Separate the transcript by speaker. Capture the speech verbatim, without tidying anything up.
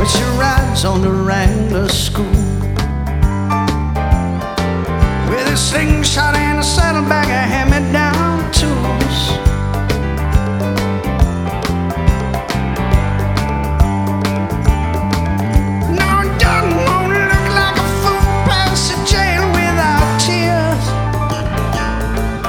Speaker 1: but she rides on the Wrangler school with a slingshot and a saddlebag of